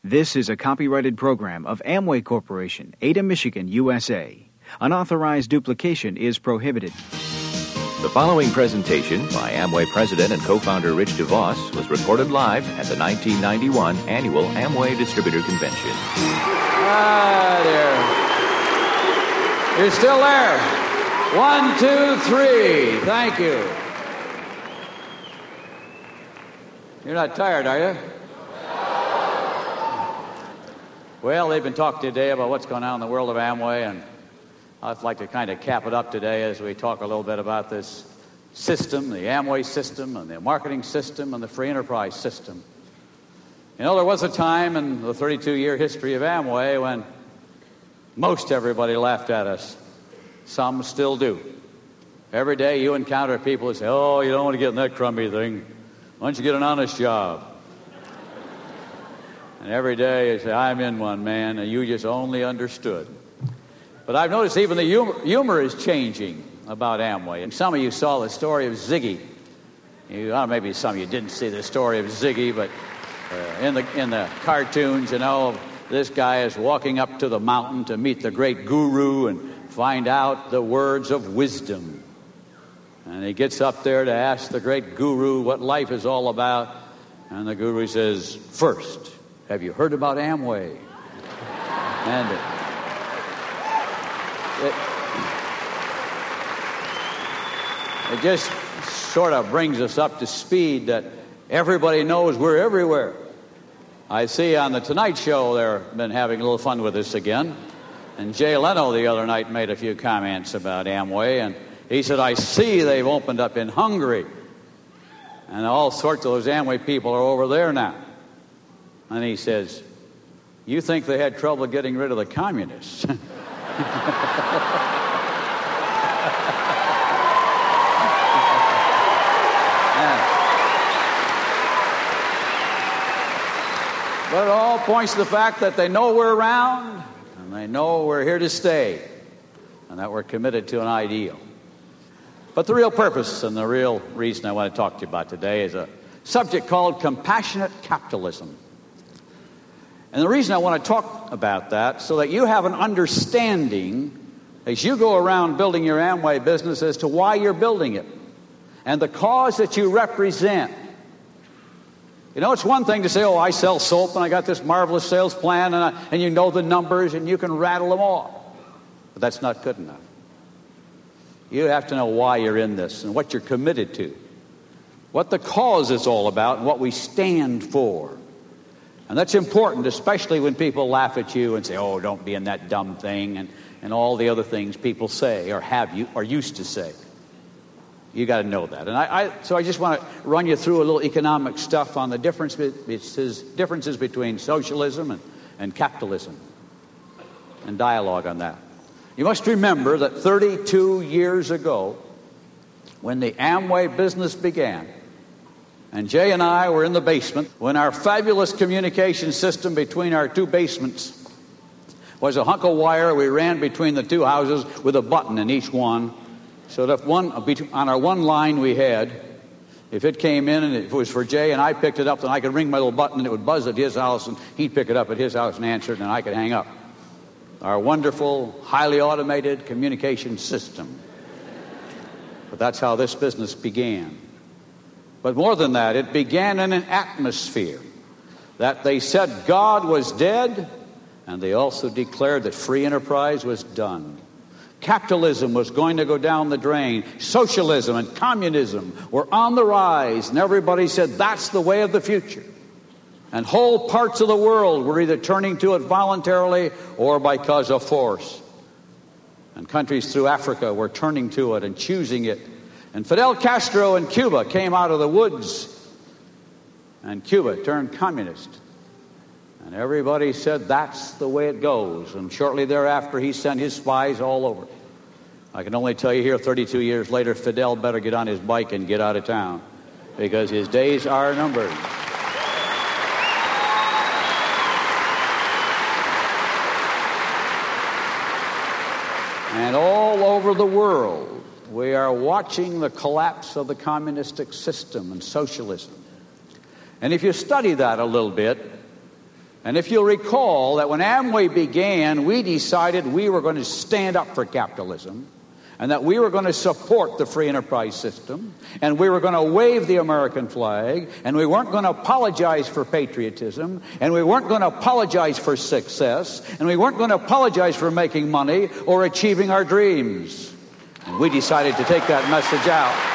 This is a copyrighted program of Amway Corporation, Ada, Michigan, USA. Unauthorized duplication is prohibited. The following presentation by Amway President and co-founder Rich DeVos was recorded live at the 1991 Annual Amway Distributor Convention. Ah, there. You're still there. 1, 2, 3. Thank you. You're not tired, are you? Well, they've been talking today about what's going on in the world of Amway, and I'd like to kind of cap it up today as we talk a little bit about this system, the Amway system, and the marketing system, and the free enterprise system. You know, there was a time in the 32-year history of Amway when most everybody laughed at us. Some still do. Every day you encounter people who say, "Oh, you don't want to get in that crummy thing. Why don't you get an honest job?" And every day you say, "I'm in one, man, and you just only understood." But I've noticed even the humor is changing about Amway. And some of you saw the story of Ziggy. Maybe some of you didn't see the story of Ziggy, but in the cartoons, you know, this guy is walking up to the mountain to meet the great guru and find out the words of wisdom. And he gets up there to ask the great guru what life is all about. And the guru says, "First, have you heard about Amway?" And it just sort of brings us up to speed that everybody knows we're everywhere. I see on the Tonight Show they've been having a little fun with this again. And Jay Leno the other night made a few comments about Amway, and he said, "I see they've opened up in Hungary. And all sorts of those Amway people are over there now." And he says, "You think they had trouble getting rid of the communists?" But it all points to the fact that they know we're around, and they know we're here to stay, and that we're committed to an ideal. But the real purpose and the real reason I want to talk to you about today is a subject called compassionate capitalism. And the reason I want to talk about that, so that you have an understanding as you go around building your Amway business as to why you're building it and the cause that you represent. You know, it's one thing to say, "Oh, I sell soap and I got this marvelous sales plan," and you know the numbers and you can rattle them off. But that's not good enough. You have to know why you're in this and what you're committed to, what the cause is all about and what we stand for. And that's important, especially when people laugh at you and say, "Oh, don't be in that dumb thing," and all the other things people say or used to say. You got to know that. And so I just want to run you through a little economic stuff on the differences between socialism and capitalism, and dialogue on that. You must remember that 32 years ago, when the Amway business began, and Jay and I were in the basement, when our fabulous communication system between our two basements was a hunk of wire we ran between the two houses with a button in each one, so that on our one line we had, if it came in and if it was for Jay and I picked it up, then I could ring my little button and it would buzz at his house and he'd pick it up at his house and answer it and I could hang up. Our wonderful, highly automated communication system. But that's how this business began. But more than that, it began in an atmosphere that they said God was dead, and they also declared that free enterprise was done. Capitalism was going to go down the drain. Socialism and communism were on the rise, and everybody said that's the way of the future. And whole parts of the world were either turning to it voluntarily or because of force. And countries through Africa were turning to it and choosing it. And Fidel Castro in Cuba came out of the woods, and Cuba turned communist. And everybody said that's the way it goes. And shortly thereafter, he sent his spies all over. I can only tell you here, 32 years later, Fidel better get on his bike and get out of town, because his days are numbered. And all over the world, we are watching the collapse of the communistic system and socialism. And if you study that a little bit, And if you'll recall that when Amway began, we decided we were going to stand up for capitalism, and that we were going to support the free enterprise system, and we were going to wave the American flag, and we weren't going to apologize for patriotism, and we weren't going to apologize for success, and we weren't going to apologize for making money or achieving our dreams. And we decided to take that message out.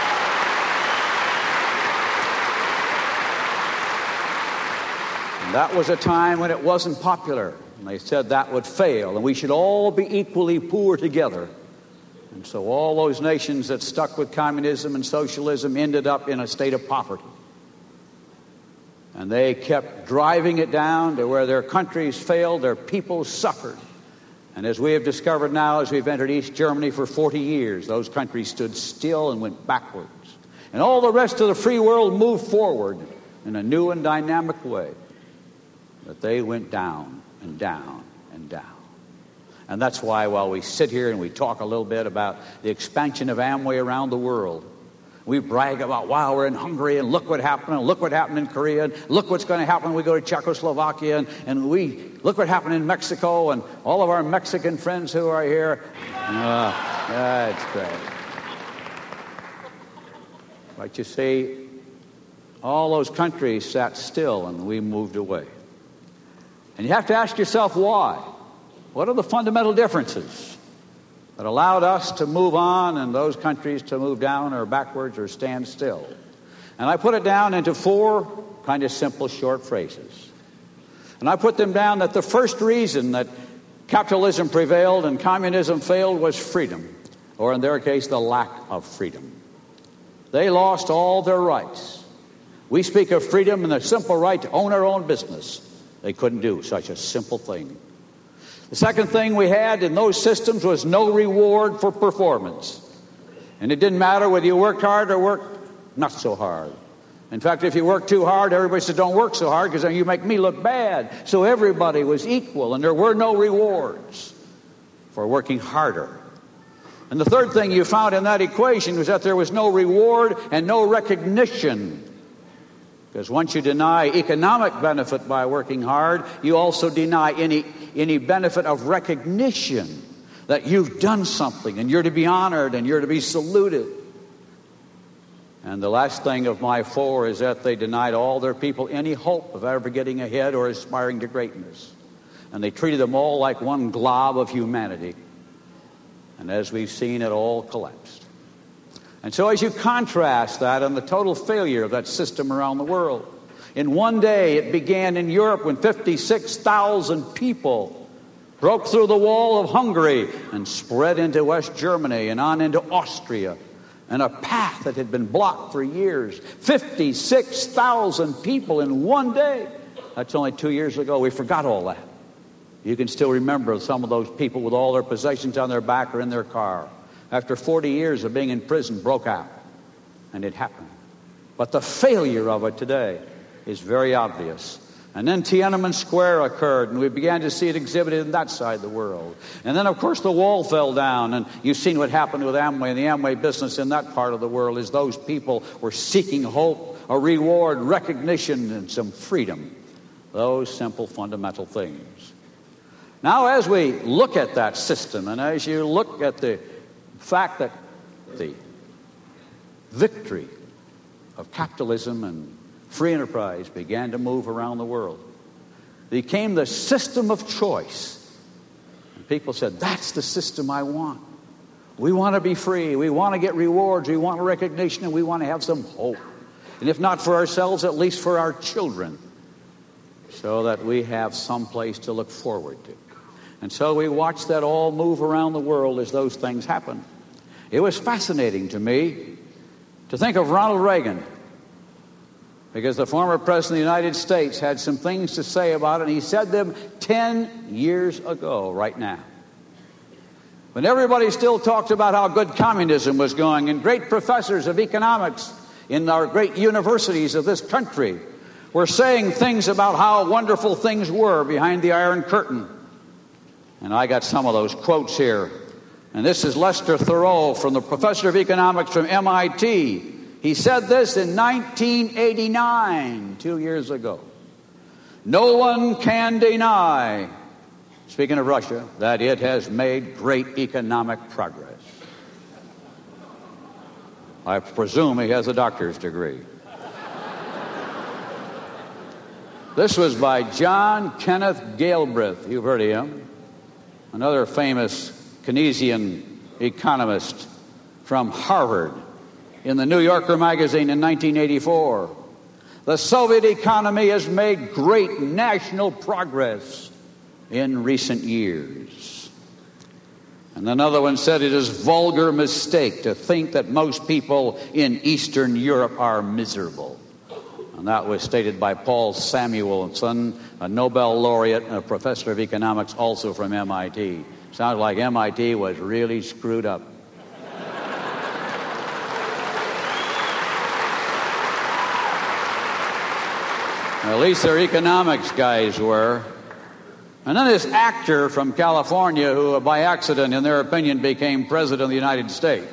And that was a time when it wasn't popular, and they said that would fail, and we should all be equally poor together. And so all those nations that stuck with communism and socialism ended up in a state of poverty. And they kept driving it down to where their countries failed, their people suffered. And as we have discovered now, as we've entered East Germany for 40 years, those countries stood still and went backwards. And all the rest of the free world moved forward in a new and dynamic way. But they went down and down and down. And that's why while we sit here and we talk a little bit about the expansion of Amway around the world, we brag about, wow, we're in Hungary, and look what happened, and look what happened in Korea, and look what's going to happen when we go to Czechoslovakia, and we look what happened in Mexico, and all of our Mexican friends who are here. That's great. But you see, all those countries sat still, and we moved away. And you have to ask yourself why. What are the fundamental differences that allowed us to move on and those countries to move down or backwards or stand still? And I put it down into 4 kind of simple short phrases. And I put them down that the first reason that capitalism prevailed and communism failed was freedom, or in their case, the lack of freedom. They lost all their rights. We speak of freedom and the simple right to own our own business. They couldn't do such a simple thing. The second thing we had in those systems was no reward for performance. And it didn't matter whether you worked hard or worked not so hard. In fact, if you worked too hard, everybody said, don't work so hard because then you make me look bad. So everybody was equal, and there were no rewards for working harder. And the third thing you found in that equation was that there was no reward and no recognition. Because once you deny economic benefit by working hard, you also deny any benefit of recognition that you've done something and you're to be honored and you're to be saluted. And the last thing of my 4 is that they denied all their people any hope of ever getting ahead or aspiring to greatness. And they treated them all like one glob of humanity. And as we've seen, it all collapsed. And so as you contrast that and the total failure of that system around the world, in one day it began in Europe when 56,000 people broke through the wall of Hungary and spread into West Germany and on into Austria, and a path that had been blocked for years. 56,000 people in one day. That's only 2 years ago. We forgot all that. You can still remember some of those people with all their possessions on their back or in their car. After 40 years of being in prison, broke out. And it happened. But the failure of it today is very obvious. And then Tiananmen Square occurred, and we began to see it exhibited in that side of the world. And then, of course, the wall fell down, and you've seen what happened with Amway and the Amway business in that part of the world, is those people were seeking hope, a reward, recognition, and some freedom. Those simple, fundamental things. Now, as we look at that system, and as you look at the fact that the victory of capitalism and free enterprise began to move around the world, it became the system of choice. And people said, that's the system I want. We want to be free. We want to get rewards. We want recognition, and we want to have some hope. And if not for ourselves, at least for our children, so that we have some place to look forward to. And so we watched that all move around the world as those things happened. It was fascinating to me to think of Ronald Reagan, because the former president of the United States had some things to say about it, and he said them 10 years ago right now. When everybody still talked about how good communism was going, and great professors of economics in our great universities of this country were saying things about how wonderful things were behind the Iron Curtain. And I got some of those quotes here. And this is Lester Thurow, from the professor of economics from MIT. He said this in 1989, 2 years ago. No one can deny, speaking of Russia, that it has made great economic progress. I presume he has a doctor's degree. This was by John Kenneth Galbraith. You've heard of him. Another famous Keynesian economist from Harvard in the New Yorker magazine in 1984. The Soviet economy has made great national progress in recent years. And another one said it is a vulgar mistake to think that most people in Eastern Europe are miserable. And that was stated by Paul Samuelson, a Nobel laureate and a professor of economics also from MIT. Sounds like MIT was really screwed up. At least their economics guys were. And then this actor from California who, by accident, in their opinion, became president of the United States,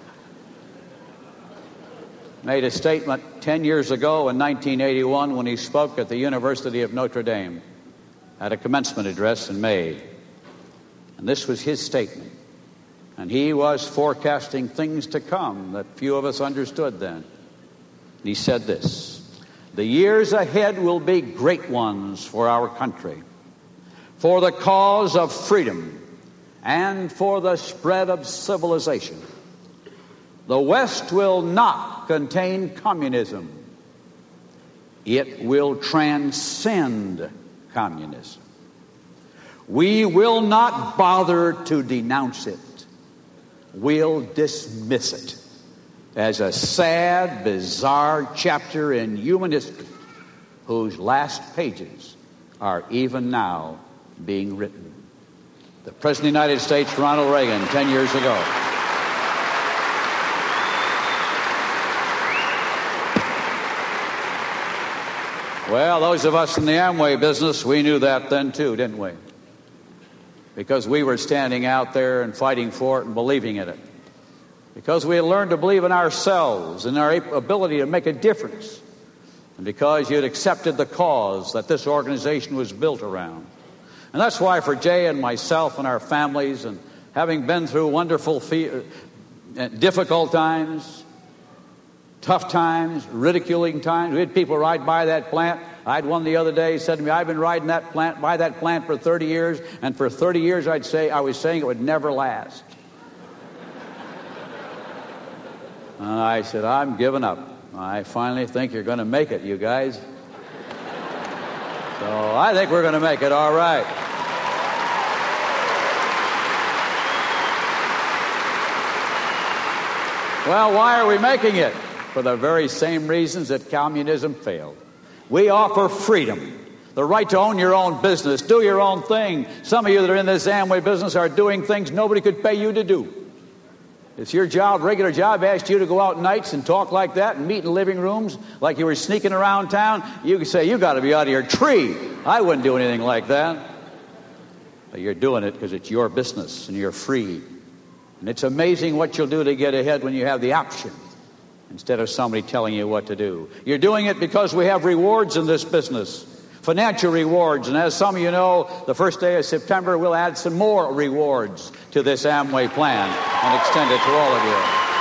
made a statement 10 years ago in 1981 when he spoke at the University of Notre Dame at a commencement address in May. And this was his statement. And he was forecasting things to come that few of us understood then. And he said this: "The years ahead will be great ones for our country, for the cause of freedom and for the spread of civilization. The West will not contain communism. It will transcend communism. We will not bother to denounce it. We'll dismiss it as a sad, bizarre chapter in human history whose last pages are even now being written." The President of the United States, Ronald Reagan, 10 years ago. Well, those of us in the Amway business, we knew that then too, didn't we? Because we were standing out there and fighting for it and believing in it. Because we had learned to believe in ourselves and our ability to make a difference. And because you had accepted the cause that this organization was built around. And that's why for Jay and myself and our families, and having been through wonderful, difficult times, tough times, ridiculing times. We had people ride by that plant. I had one the other day said to me, "I've been riding by that plant for 30 years, and for 30 years I was saying it would never last." And I said, "I'm giving up. I finally think you're going to make it, you guys." So I think we're going to make it all right. Well, why are we making it? For the very same reasons that communism failed. We offer freedom, the right to own your own business, do your own thing. Some of you that are in this Amway business are doing things nobody could pay you to do. It's your job, regular job, asked you to go out nights and talk like that and meet in living rooms like you were sneaking around town. You could say, "You got to be out of your tree. I wouldn't do anything like that." But you're doing it because it's your business and you're free. And it's amazing what you'll do to get ahead when you have the option instead of somebody telling you what to do. You're doing it because we have rewards in this business, financial rewards. And as some of you know, the first day of September, we'll add some more rewards to this Amway plan and extend it to all of you.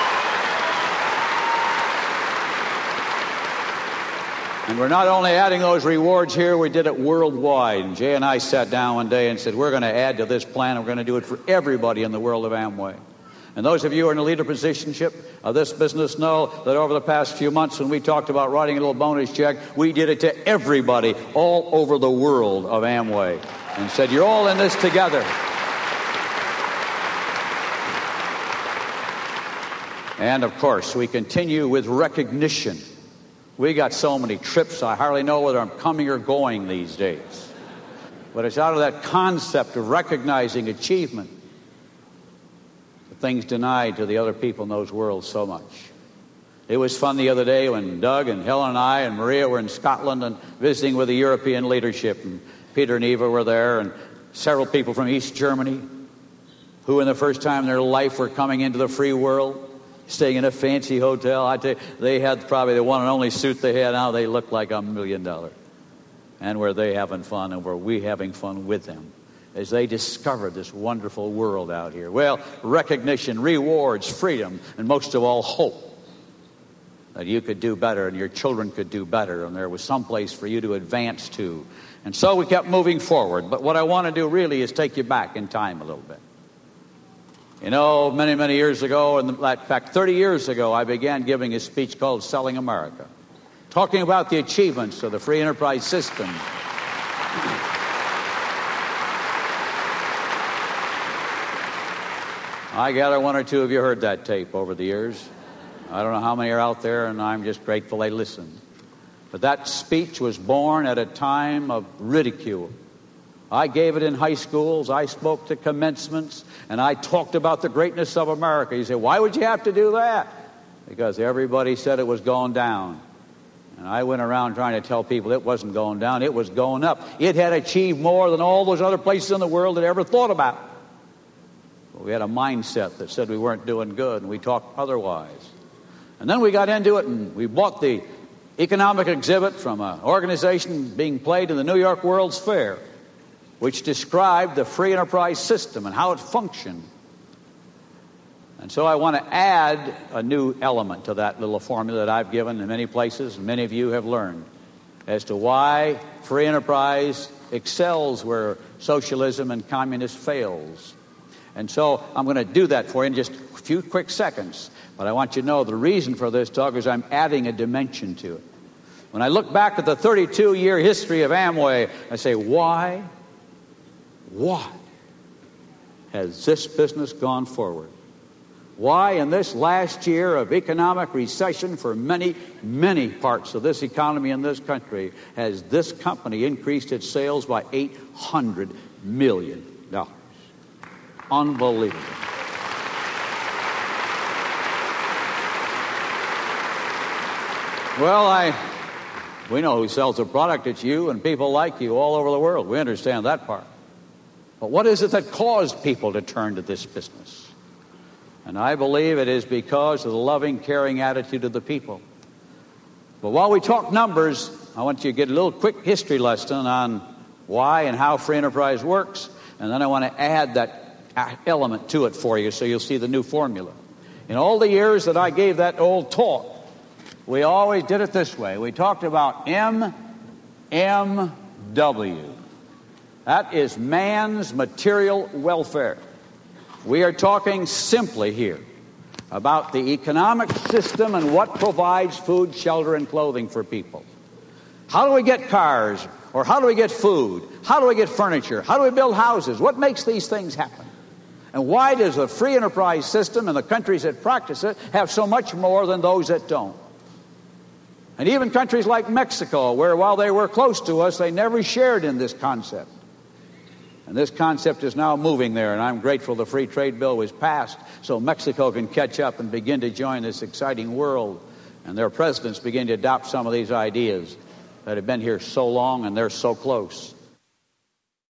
And we're not only adding those rewards here, we did it worldwide. And Jay and I sat down one day and said, we're going to add to this plan, and we're going to do it for everybody in the world of Amway. And those of you who are in the leader positionship of this business know that over the past few months when we talked about writing a little bonus check, we did it to everybody all over the world of Amway and said, you're all in this together. And, of course, we continue with recognition. We got so many trips, I hardly know whether I'm coming or going these days. But it's out of that concept of recognizing achievement, the things denied to the other people in those worlds so much. It was fun the other day when Doug and Helen and I and Maria were in Scotland and visiting with the European leadership. And Peter and Eva were there, and several people from East Germany who in the first time in their life were coming into the free world, staying in a fancy hotel. I tell you, they had probably the one and only suit they had. Now they looked like $1 million. and were they having fun, and were we having fun with them as they discovered this wonderful world out here? Well, recognition, rewards, freedom, and most of all, hope that you could do better and your children could do better, and there was some place for you to advance to. And so we kept moving forward. But what I want to do really is take you back in time a little bit. You know, many, many years ago, in fact, 30 years ago, I began giving a speech called Selling America, talking about the achievements of the free enterprise system. I gather one or two of you heard that tape over the years. I don't know how many are out there, and I'm just grateful they listened. But that speech was born at a time of ridicule. I gave it in high schools. I spoke to commencements, and I talked about the greatness of America. You say, why would you have to do that? Because everybody said it was going down. And I went around trying to tell people it wasn't going down, it was going up. It had achieved more than all those other places in the world had ever thought about. But we had a mindset that said we weren't doing good, and we talked otherwise. And then we got into it, and we bought the economic exhibit from an organization being played in the New York World's Fair, which described the free enterprise system and how it functioned. And so I want to add a new element to that little formula that I've given in many places, and many of you have learned, as to why free enterprise excels where socialism and communism fails. And so I'm going to do that for you in just a few quick seconds. But I want you to know the reason for this talk is I'm adding a dimension to it. When I look back at the 32-year history of Amway, I say, why has this business gone forward? Why in this last year of economic recession for many, many parts of this economy in this country has this company increased its sales by $800 million? Unbelievable. Well, we know who sells the product. It's you and people like you all over the world. We understand that part. But what is it that caused people to turn to this business? And I believe it is because of the loving, caring attitude of the people. But while we talk numbers, I want you to get a little quick history lesson on why and how free enterprise works. And then I want to add that element to it for you so you'll see the new formula. In all the years that I gave that old talk, we always did it this way. We talked about MMW. That is man's material welfare. We are talking simply here about the economic system and what provides food, shelter, and clothing for people. How do we get cars? Or how do we get food? How do we get furniture? How do we build houses? What makes these things happen? And why does the free enterprise system and the countries that practice it have so much more than those that don't? And even countries like Mexico, where while they were close to us, they never shared in this concept. And this concept is now moving there, and I'm grateful the free trade bill was passed so Mexico can catch up and begin to join this exciting world. And their presidents begin to adopt some of these ideas that have been here so long, and they're so close.